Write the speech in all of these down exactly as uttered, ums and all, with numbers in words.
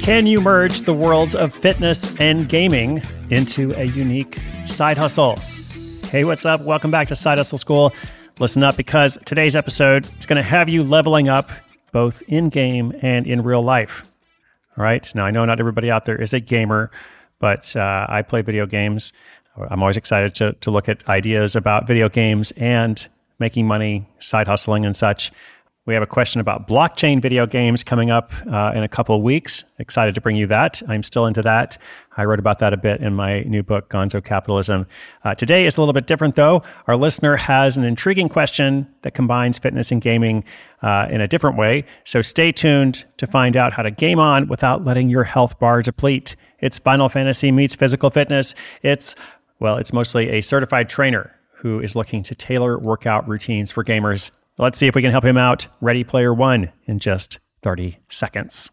Can you merge the worlds of fitness and gaming into a unique side hustle? Hey, what's up? Welcome back to Side Hustle School. Listen up, because today's episode is going to have you leveling up both in-game and in real life. All right. Now, I know not everybody out there is a gamer, but uh, I play video games. I'm always excited to, to look at ideas about video games and making money, side hustling and such. We have a question about blockchain video games coming up uh, in a couple of weeks. Excited to bring you that. I'm still into that. I wrote about that a bit in my new book, Gonzo Capitalism. Uh, today is a little bit different, though. Our listener has an intriguing question that combines fitness and gaming uh, in a different way. So stay tuned to find out how to game on without letting your health bar deplete. It's Final Fantasy meets physical fitness. It's, well, it's mostly a certified trainer who is looking to tailor workout routines for gamers. Let's see if we can help him out. Ready Player One in just thirty seconds.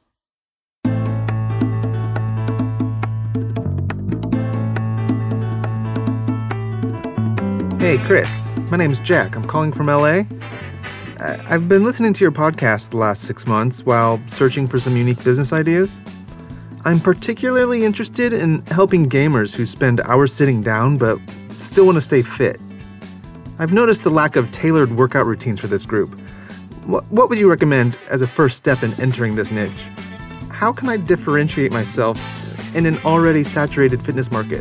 Hey, Chris. My name's Jack. I'm calling from L A. I- I've been listening to your podcast the last six months while searching for some unique business ideas. I'm particularly interested in helping gamers who spend hours sitting down but still want to stay fit. I've noticed a lack of tailored workout routines for this group. What, what would you recommend as a first step in entering this niche? How can I differentiate myself in an already saturated fitness market?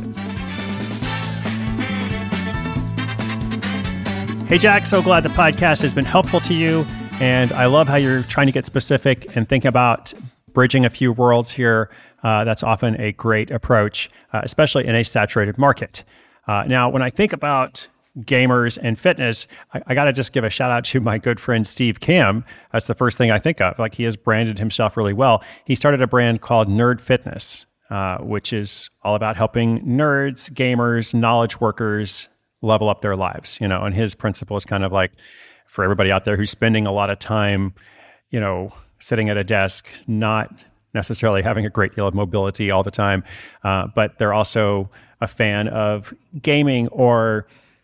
Hey, Jack, so glad the podcast has been helpful to you. And I love how you're trying to get specific and think about bridging a few worlds here. Uh, that's often a great approach, uh, especially in a saturated market. Uh, now, when I think about gamers and fitness, I, I got to just give a shout out to my good friend Steve Kamb. That's the first thing I think of. Like, he has branded himself really well. He started a brand called Nerd Fitness, uh, which is all about helping nerds, gamers, knowledge workers level up their lives. You know, and his principle is kind of like, for everybody out there who's spending a lot of time, you know, sitting at a desk, not necessarily having a great deal of mobility all the time, uh, but they're also a fan of gaming or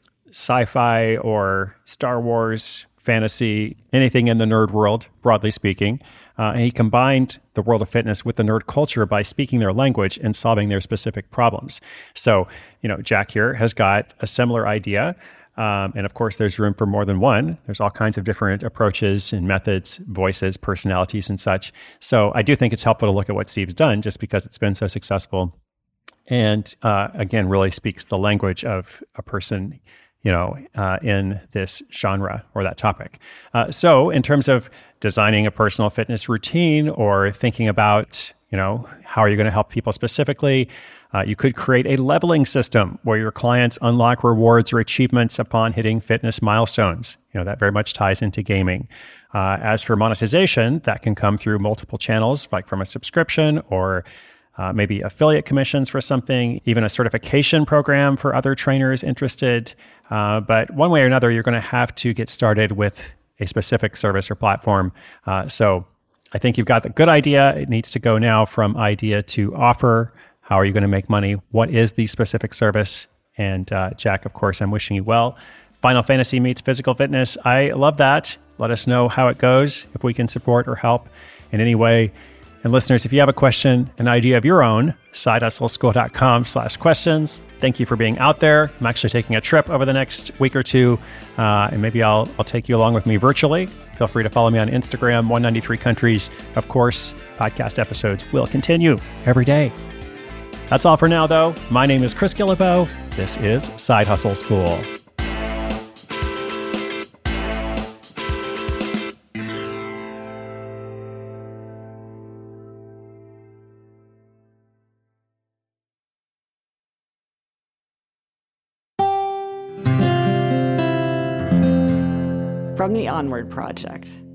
sci-fi or Star Wars, fantasy, anything in the nerd world, broadly speaking. Uh, and he combined the world of fitness with the nerd culture by speaking their language and solving their specific problems. So, you know, Jack here has got a similar idea. Um, and of course, there's room for more than one. There's all kinds of different approaches and methods, voices, personalities, and such. So I do think it's helpful to look at what Steve's done just because it's been so successful. And uh, again, really speaks the language of a person, you know, uh, in this genre or that topic. Uh, so in terms of designing a personal fitness routine or thinking about, you know, how are you going to help people specifically, uh, you could create a leveling system where your clients unlock rewards or achievements upon hitting fitness milestones. You know, that very much ties into gaming. Uh, as for monetization, that can come through multiple channels, like from a subscription or Uh, maybe affiliate commissions for something, even a certification program for other trainers interested. Uh, but one way or another, you're going to have to get started with a specific service or platform. Uh, so I think you've got the good idea. It needs to go now from idea to offer. How are you going to make money? What is the specific service? And uh, Jack, of course, I'm wishing you well. Final Fantasy meets physical fitness. I love that. Let us know how it goes, if we can support or help in any way. And listeners, if you have a question, an idea of your own, sidehustleschool.com slash questions. Thank you for being out there. I'm actually taking a trip over the next week or two, uh, and maybe I'll I'll take you along with me virtually. Feel free to follow me on Instagram, one ninety-three countries. Of course, podcast episodes will continue every day. That's all for now, though. My name is Chris Guillebeau. This is Side Hustle School. From the Onward Project.